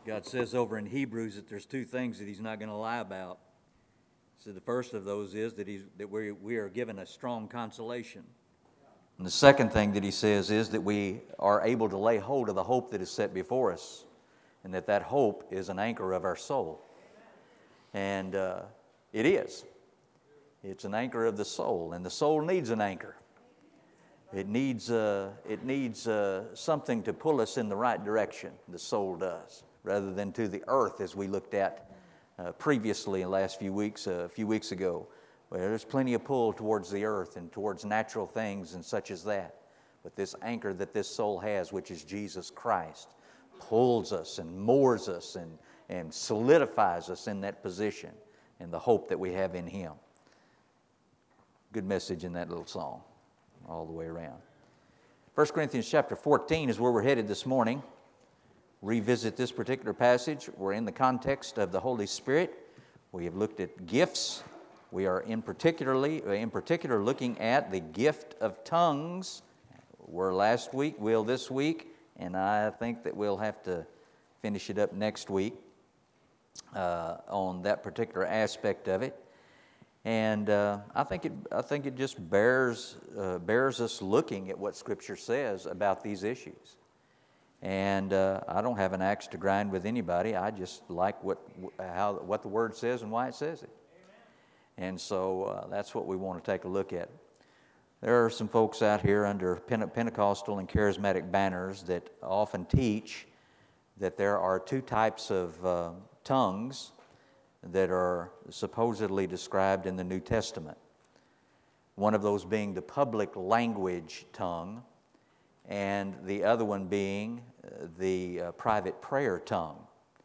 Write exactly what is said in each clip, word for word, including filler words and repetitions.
God says over in Hebrews that there's two things that He's not going to lie about. So the first of those is that He's that we we are given a strong consolation. And the second thing that He says is that we are able to lay hold of the hope that is set before us, and that that hope is an anchor of our soul. And uh, it is. It's an anchor of the soul, and the soul needs an anchor. It needs uh, it needs uh, something to pull us in the right direction. The soul does, rather than to the earth, as we looked at uh, previously in the last few weeks, uh, a few weeks ago. Well, there's plenty of pull towards the earth and towards natural things and such as that. But this anchor that this soul has, which is Jesus Christ, pulls us and moors us and, and solidifies us in that position and the hope that we have in Him. Good message in that little song all the way around. First Corinthians chapter fourteen is where we're headed this morning. Revisit this particular passage. We're in the context of the Holy Spirit. We have looked at gifts. We are in particularly in particular looking at the gift of tongues. We're last week, we'll this week, and I think that we'll have to finish it up next week uh, on that particular aspect of it. And uh, I think it I think it just bears uh, bears us looking at what Scripture says about these issues. And uh, I don't have an axe to grind with anybody. I just like what how what the Word says and why it says it. And so uh, that's what we want to take a look at. There are some folks out here under Pentecostal and charismatic banners that often teach that there are two types of uh, tongues that are supposedly described in the New Testament. One of those being the public language tongue, and the other one being uh, the uh, private prayer tongue.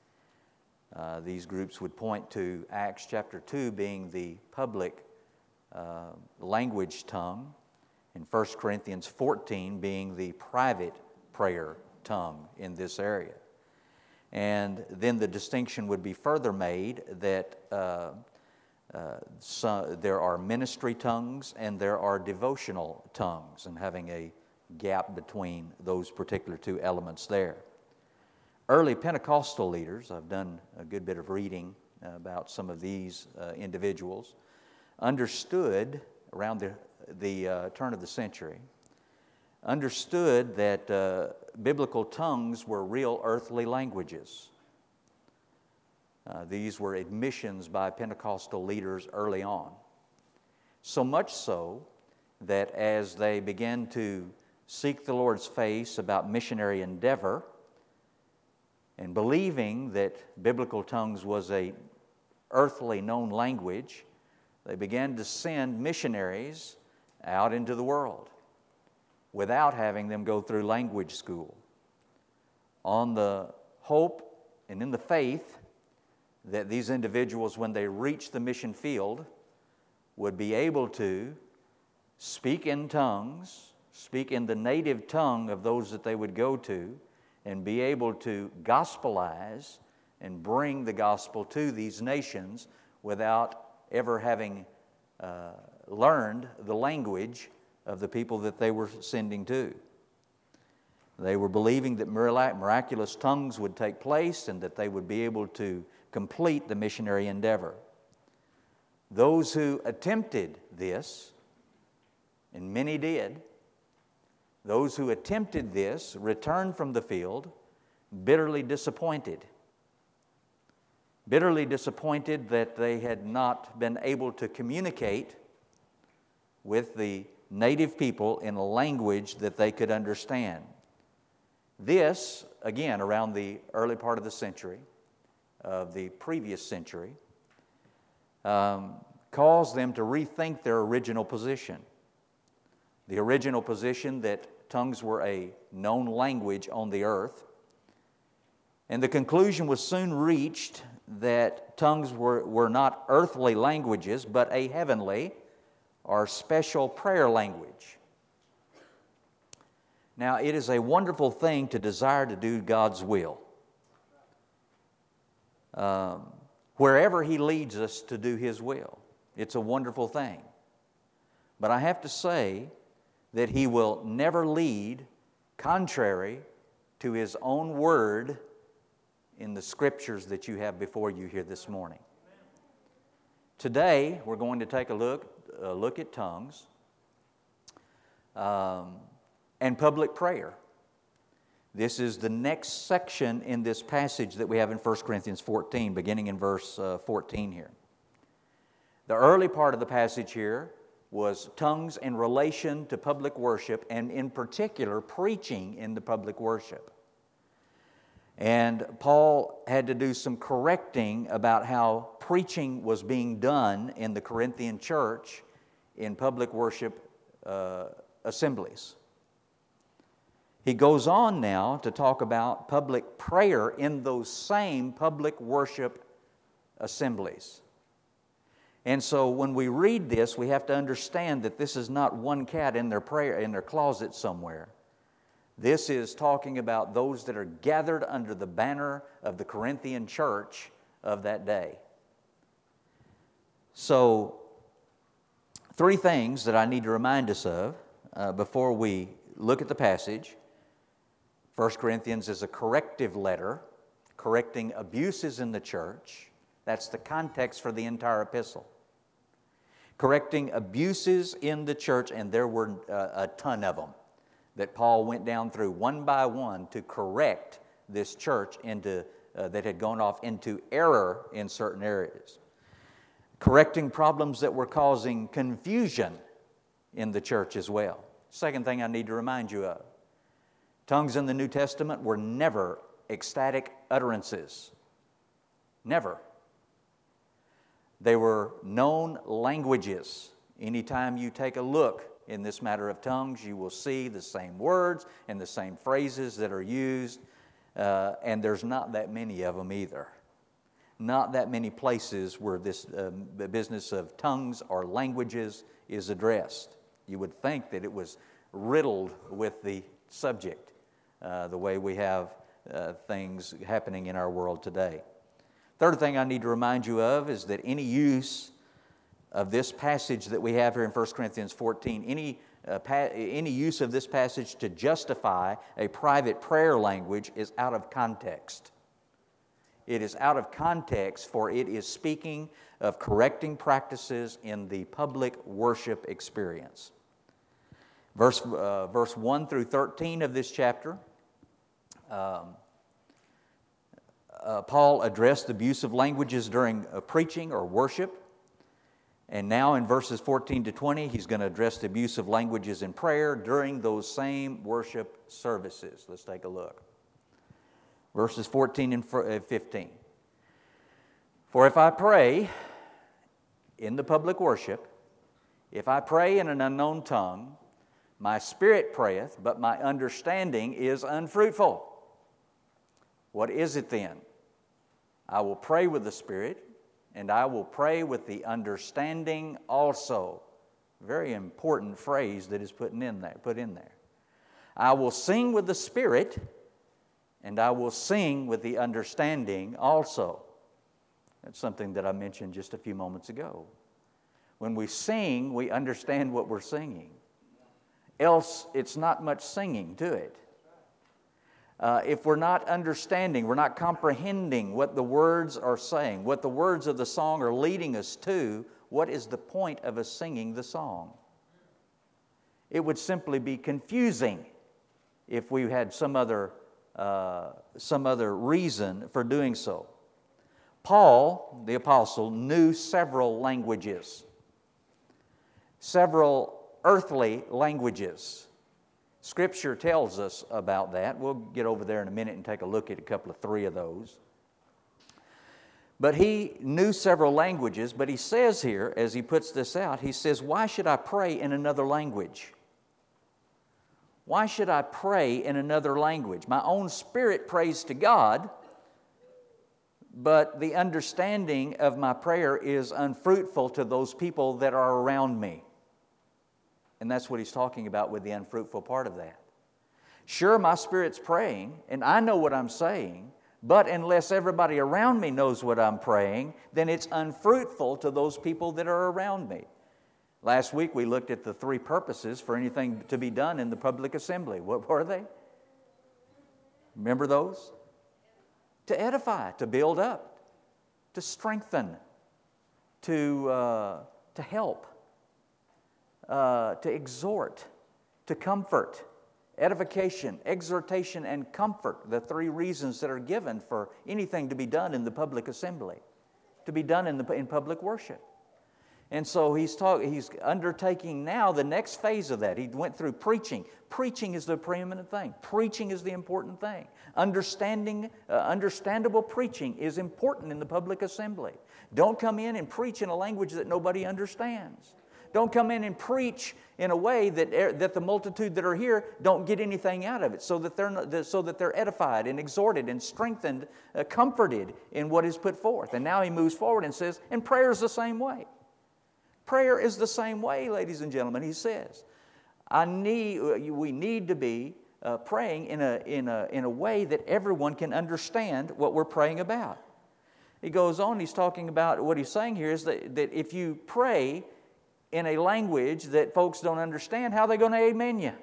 Uh, these groups would point to Acts chapter two being the public uh, language tongue, and First Corinthians fourteen being the private prayer tongue in this area. And then the distinction would be further made that uh, uh, so there are ministry tongues and there are devotional tongues, and having a gap between those particular two elements there. Early Pentecostal leaders, I've done a good bit of reading about some of these uh, individuals, understood around the, the uh, turn of the century, understood that uh, biblical tongues were real earthly languages. Uh, these were admissions by Pentecostal leaders early on. So much so that as they began to seek the Lord's face about missionary endeavor, and believing that biblical tongues was a earthly known language, they began to send missionaries out into the world without having them go through language school, on the hope and in the faith that these individuals, when they reach the mission field, would be able to speak in tongues, speak in the native tongue of those that they would go to, and be able to gospelize and bring the gospel to these nations without ever having uh, learned the language of the people that they were sending to. They were believing that miraculous tongues would take place and that they would be able to complete the missionary endeavor. Those who attempted this, and many did, those who attempted this returned from the field bitterly disappointed. Bitterly disappointed that they had not been able to communicate with the native people in a language that they could understand. This, again, around the early part of the century, of the previous century, um, caused them to rethink their original position. The original position that tongues were a known language on the earth. And the conclusion was soon reached that tongues were, were not earthly languages, but a heavenly or special prayer language. Now, it is a wonderful thing to desire to do God's will. Um, wherever He leads us to do His will, it's a wonderful thing. But I have to say that He will never lead contrary to His own word in the the scriptures that you have before you here this morning. Today, we're going to take a look, a look at tongues um, and public prayer. This is the next section in this passage that we have in First Corinthians fourteen, beginning in verse uh, fourteen here. The early part of the passage here was tongues in relation to public worship, and in particular, preaching in the public worship. And Paul had to do some correcting about how preaching was being done in the Corinthian church in public worship uh, assemblies. He goes on now to talk about public prayer in those same public worship assemblies. And so when we read this, we have to understand that this is not one cat in their prayer in their closet somewhere. This is talking about those that are gathered under the banner of the Corinthian church of that day. So, three things that I need to remind us of uh, before we look at the passage. First Corinthians is a corrective letter, correcting abuses in the church. That's the context for the entire epistle. Correcting abuses in the church, and there were uh, a ton of them that Paul went down through one by one to correct this church into uh, that had gone off into error in certain areas. Correcting problems that were causing confusion in the church as well. Second thing I need to remind you of. Tongues in the New Testament were never ecstatic utterances. Never. They were known languages. Anytime you take a look in this matter of tongues, you will see the same words and the same phrases that are used, uh, and there's not that many of them either. Not that many places where this um, business of tongues or languages is addressed. You would think that it was riddled with the subject, uh, the way we have uh, things happening in our world today. Third thing I need to remind you of is that any use of this passage that we have here in First Corinthians fourteen, any, uh, pa- any use of this passage to justify a private prayer language is out of context. It is out of context, for it is speaking of correcting practices in the public worship experience. Verse, uh, verse one through thirteen of this chapter, um, uh, Paul addressed abusive languages during uh, preaching or worship. And now in verses fourteen to twenty, he's going to address the abusive languages in prayer during those same worship services. Let's take a look. Verses fourteen and fifteen. For if I pray in the public worship, if I pray in an unknown tongue, my spirit prayeth, but my understanding is unfruitful. What is it then? I will pray with the Spirit, and I will pray with the understanding also. Very important phrase that is put in there, put in there. I will sing with the Spirit, and I will sing with the understanding also. That's something that I mentioned just a few moments ago. When we sing, we understand what we're singing. Else, it's not much singing to it. Uh, if we're not understanding, we're not comprehending what the words are saying, what the words of the song are leading us to, what is the point of us singing the song? It would simply be confusing if we had some other, uh, some other reason for doing so. Paul, the apostle, knew several languages, several earthly languages. Scripture tells us about that. We'll get over there in a minute and take a look at a couple of three of those. But he knew several languages, but he says here, as he puts this out, he says, why should I pray in another language? Why should I pray in another language? My own spirit prays to God, but the understanding of my prayer is unfruitful to those people that are around me. And that's what he's talking about with the unfruitful part of that. Sure, my spirit's praying, and I know what I'm saying, but unless everybody around me knows what I'm praying, then it's unfruitful to those people that are around me. Last week we looked at the three purposes for anything to be done in the public assembly. What were they? Remember those? to edify, to build up, to strengthen, to, uh, to help, uh, to exhort, to comfort. Edification, exhortation, and comfort, the three reasons that are given for anything to be done in the public assembly, to be done in, the, in public worship. And so he's, talk, he's undertaking now the next phase of that. He went through preaching. Preaching is the preeminent thing. Preaching is the important thing. Understanding, uh, understandable preaching is important in the public assembly. Don't come in and preach in a language that nobody understands. Don't come in and preach in a way that, that the multitude that are here don't get anything out of it, so that they're, not, so that they're edified and exhorted and strengthened, uh, comforted in what is put forth. And now he moves forward and says, and prayer is the same way. Prayer is the same way, ladies and gentlemen. He says, I need, we need to be uh, praying in a, in, a, in a way that everyone can understand what we're praying about. He goes on, he's talking about, what he's saying here is that, that if you pray in a language that folks don't understand, how are they going to amen you?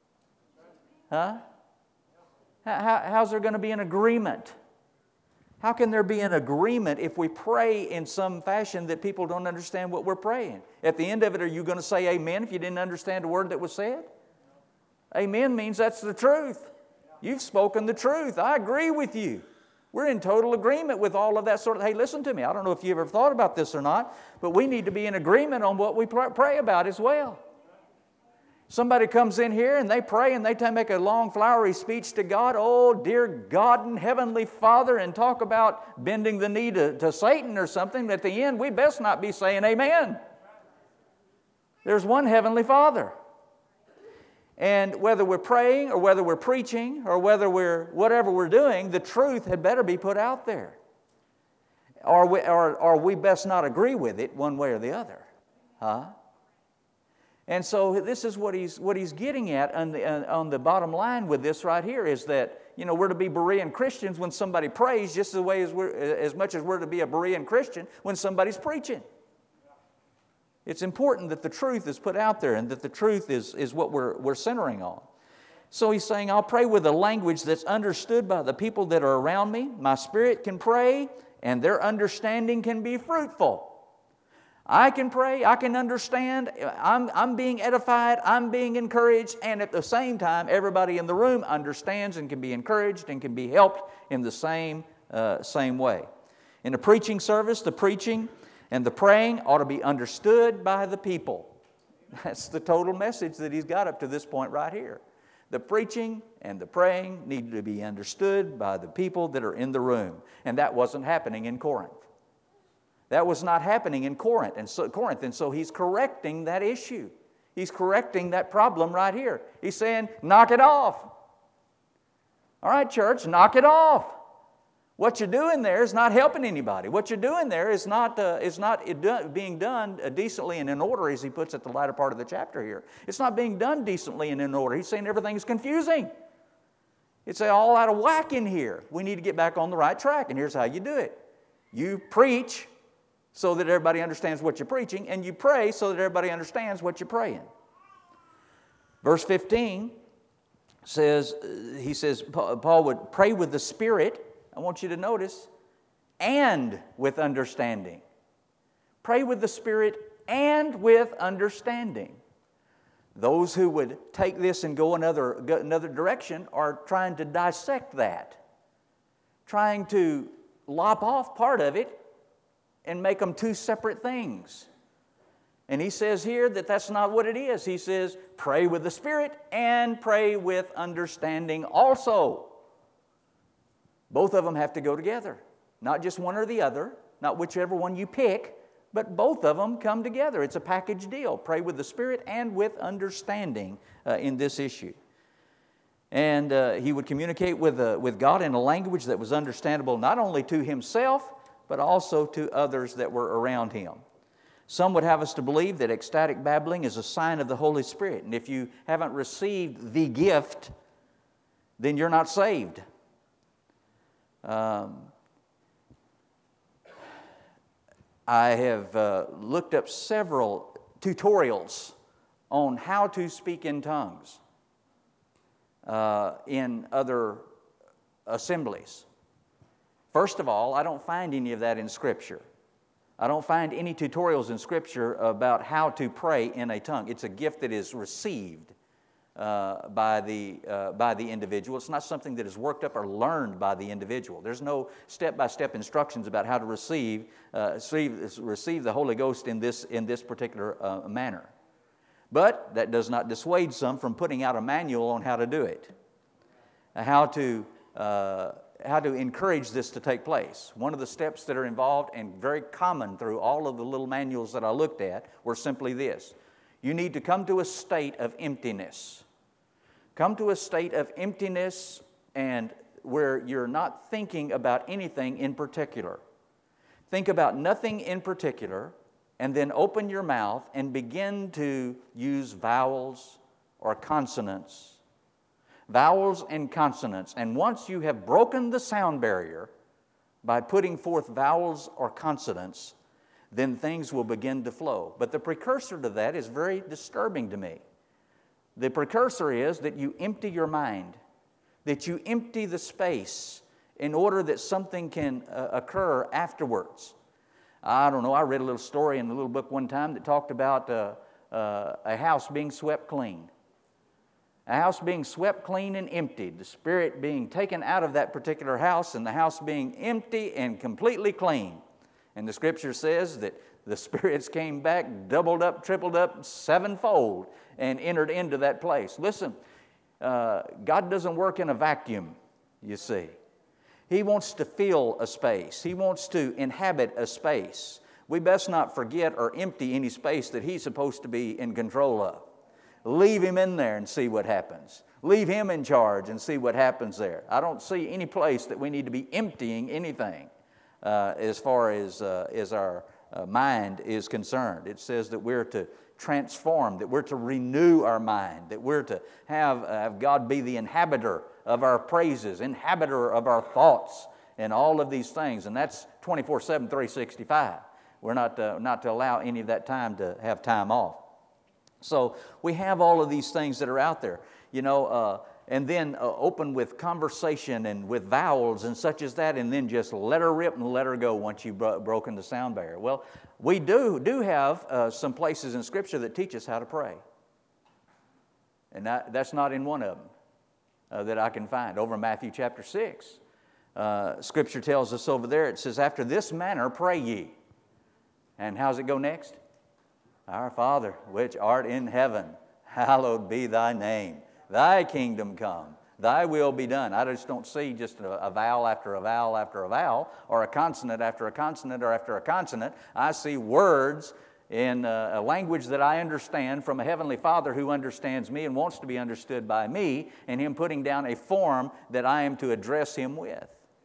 Huh? How, how's there going to be an agreement? How can there be an agreement if we pray in some fashion that people don't understand what we're praying? At the end of it, are you going to say amen if you didn't understand a word that was said? Amen means that's the truth. You've spoken the truth. I agree with you. We're in total agreement with all of that sort of, hey, listen to me. I don't know if you ever thought about this or not, but we need to be in agreement on what we pray about as well. Somebody comes in here and they pray and they make a long flowery speech to God. Oh, dear God and Heavenly Father, and talk about bending the knee to, to Satan or something. At the end, we best not be saying amen. There's one Heavenly Father. And whether we're praying or whether we're preaching or whether we're whatever we're doing, the truth had better be put out there. Or we, or, or we best not agree with it one way or the other. Huh? And so this is what he's, what he's getting at on the, on the bottom line with this right here is that, you know, we're to be Berean Christians when somebody prays just as, way as, we're, as much as we're to be a Berean Christian when somebody's preaching. It's important that the truth is put out there and that the truth is, is what we're, we're centering on. So he's saying, I'll pray with a language that's understood by the people that are around me. My spirit can pray and their understanding can be fruitful. I can pray, I can understand, I'm, I'm being edified, I'm being encouraged, and at the same time, everybody in the room understands and can be encouraged and can be helped in the same, uh, same way. In a preaching service, the preaching and the praying ought to be understood by the people. That's the total message that he's got up to this point right here. The preaching and the praying need to be understood by the people that are in the room. And that wasn't happening in Corinth. That was not happening in Corinth. And so, Corinth. And so he's correcting that issue. He's correcting that problem right here. He's saying, knock it off. All right, church, knock it off. What you're doing there is not helping anybody. What you're doing there is not, uh, is not being done decently and in order, as he puts it the latter part of the chapter here. It's not being done decently and in order. He's saying everything is confusing. It's all out of whack in here. We need to get back on the right track, and here's how you do it. You preach so that everybody understands what you're preaching, and you pray so that everybody understands what you're praying. Verse fifteen says, he says, Paul would pray with the Spirit. I want you to notice, and with understanding. Pray with the Spirit and with understanding. Those who would take this and go another, go another direction are trying to dissect that, trying to lop off part of it and make them two separate things. And he says here that that's not what it is. He says, pray with the Spirit and pray with understanding also. Both of them have to go together. Not just one or the other, not whichever one you pick, but both of them come together. It's a package deal. Pray with the Spirit and with understanding uh, in this issue. And uh, he would communicate with, uh, with God in a language that was understandable not only to himself, but also to others that were around him. Some would have us to believe that ecstatic babbling is a sign of the Holy Spirit. And if you haven't received the gift, then you're not saved. Um, I have uh, looked up several tutorials on how to speak in tongues uh, in other assemblies. First of all, I don't find any of that in Scripture. I don't find any tutorials in Scripture about how to pray in a tongue. It's a gift that is received uh, by the uh, by the individual. It's not something that is worked up or learned by the individual. There's no step-by-step instructions about how to receive uh, receive, receive the Holy Ghost in this in this particular uh, manner. But that does not dissuade some from putting out a manual on how to do it, how to uh, how to encourage this to take place. One of the steps that are involved and very common through all of the little manuals that I looked at were simply this: you need to come to a state of emptiness. Come to a state of emptiness and where you're not thinking about anything in particular. Think about nothing in particular, and then open your mouth and begin to use vowels or consonants. Vowels and consonants. And once you have broken the sound barrier by putting forth vowels or consonants, then things will begin to flow. But the precursor to that is very disturbing to me. The precursor is that you empty your mind, that you empty the space in order that something can uh, occur afterwards. I don't know, I read a little story in a little book one time that talked about uh, uh, a house being swept clean. A house being swept clean and emptied, the spirit being taken out of that particular house and the house being empty and completely clean. And the Scripture says that the spirits came back, doubled up, tripled up, sevenfold, and entered into that place. Listen, uh, God doesn't work in a vacuum, you see. He wants to fill a space. He wants to inhabit a space. We best not forget or empty any space that He's supposed to be in control of. Leave Him in there and see what happens. Leave Him in charge and see what happens there. I don't see any place that we need to be emptying anything uh, as far as, uh, as our uh, mind is concerned. It says that we're to transform, that we're to renew our mind, that we're to have, uh, have God be the inhabitor of our praises, inhabitor of our thoughts, and all of these things. And that's twenty-four seven, three sixty-five. We're not, uh, not to allow any of that time to have time off. So we have all of these things that are out there, you know, uh, and then uh, open with conversation and with vowels and such as that, and then just let her rip and let her go once you've bro- broken the sound barrier. Well, we do, do have uh, some places in Scripture that teach us how to pray. And that, that's not in one of them uh, that I can find. Over in Matthew chapter six, uh, Scripture tells us over there, it says, after this manner pray ye. And how's it go next? Our Father, which art in heaven, hallowed be thy name. Thy kingdom come, thy will be done. I just don't see just a, a vowel after a vowel after a vowel, or a consonant after a consonant or after a consonant. I see words in a, a language that I understand from a Heavenly Father who understands me and wants to be understood by me, and Him putting down a form that I am to address Him with.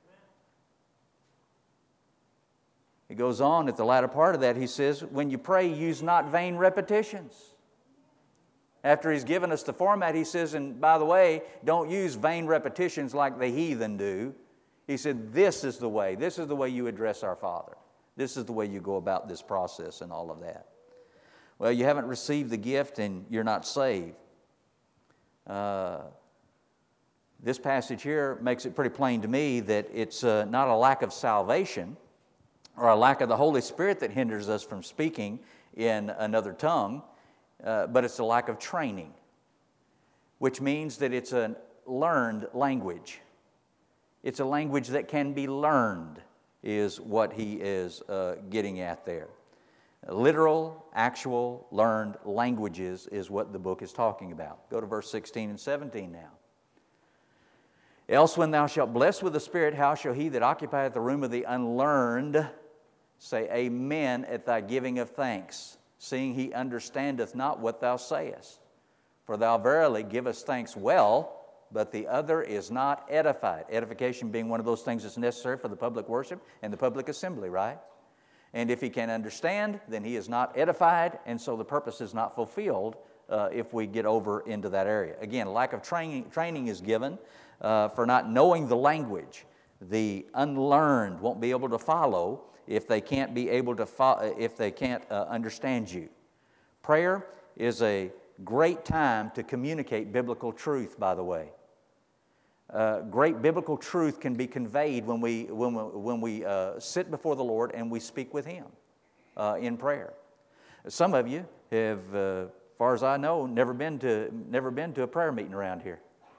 He goes on at the latter part of that, he says, when you pray, use not vain repetitions. After he's given us the format, he says, and by the way, don't use vain repetitions like the heathen do. He said, this is the way. This is the way you address our Father. This is the way you go about this process and all of that. Well, you haven't received the gift and you're not saved. Uh, this passage here makes it pretty plain to me that it's uh, not a lack of salvation or a lack of the Holy Spirit that hinders us from speaking in another tongue, uh, but it's a lack of training, which means that it's a learned language. It's a language that can be learned, is what he is uh, getting at there. Literal, actual, learned languages is what the book is talking about. Go to verse sixteen and seventeen now. Else when thou shalt bless with the Spirit, how shall he that occupieth the room of the unlearned say amen at thy giving of thanks, seeing he understandeth not what thou sayest? For thou verily givest thanks well, but the other is not edified. Edification being one of those things that's necessary for the public worship and the public assembly, right? And if he can understand, then he is not edified, and so the purpose is not fulfilled uh, if we get over into that area. Again, lack of training, training is given uh, for not knowing the language. The unlearned won't be able to follow if they can't be able to fo- if they can't uh, understand you. Prayer is a great time to communicate biblical truth, by the way. uh, great biblical truth can be conveyed when we, when we, when we uh, sit before the Lord and we speak with Him uh, in prayer. Some of you have, uh, as far as I know, never been to, never been to a prayer meeting around here.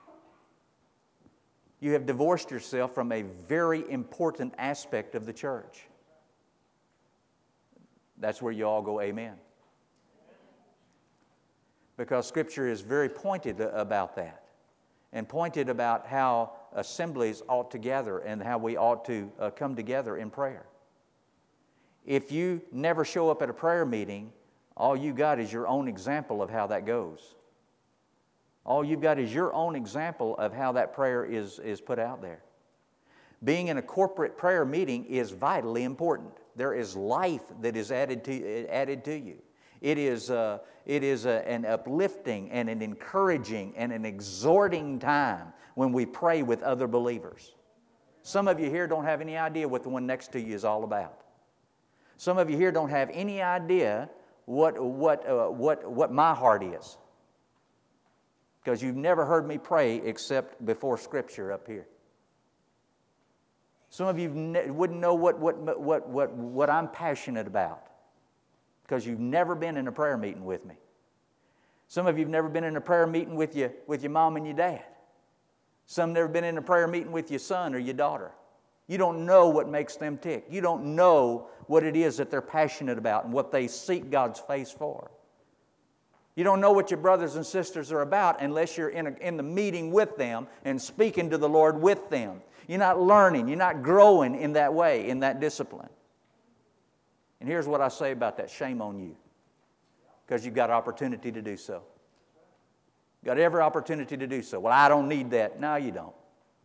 You have divorced yourself from a very important aspect of the church. That's where you all go, amen. Because Scripture is very pointed about that, and pointed about how assemblies ought to gather and how we ought to uh, come together in prayer. If you never show up at a prayer meeting, all you got is your own example of how that goes. All you've got is your own example of how that prayer is, is put out there. Being in a corporate prayer meeting is vitally important. There is life that is added to, added to you. It is, uh, it is a, an uplifting and an encouraging and an exhorting time when we pray with other believers. Some of you here don't have any idea what the one next to you is all about. Some of you here don't have any idea what, what, uh, what, what my heart is, because you've never heard me pray except before Scripture up here. Some of you ne- wouldn't know what, what, what, what, what I'm passionate about, because you've never been in a prayer meeting with me. Some of you have never been in a prayer meeting with your, with your mom and your dad. Some never been in a prayer meeting with your son or your daughter. You don't know what makes them tick. You don't know what it is that they're passionate about and what they seek God's face for. You don't know what your brothers and sisters are about unless you're in, a, in the meeting with them and speaking to the Lord with them. You're not learning. You're not growing in that way, in that discipline. And here's what I say about that. Shame on you, because you've got opportunity to do so. You've got every opportunity to do so. Well, I don't need that. No, you don't.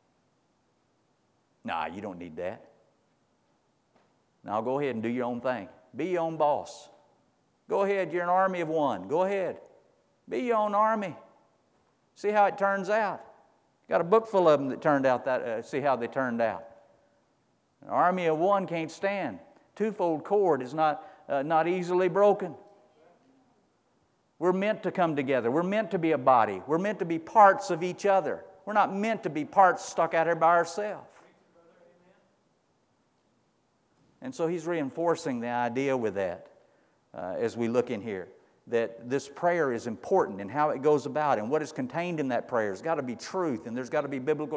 No, you don't need that. Now go ahead and do your own thing. Be your own boss. Go ahead. You're an army of one. Go ahead. Be your own army. See how it turns out. Got a book full of them that turned out that. Uh, see how they turned out. An army of one can't stand. Twofold cord is not, uh, not easily broken. We're meant to come together. We're meant to be a body. We're meant to be parts of each other. We're not meant to be parts stuck out here by ourselves. And so he's reinforcing the idea with that uh, as we look in here, that this prayer is important and how it goes about and what is contained in that prayer. There's got to be truth and there's got to be biblical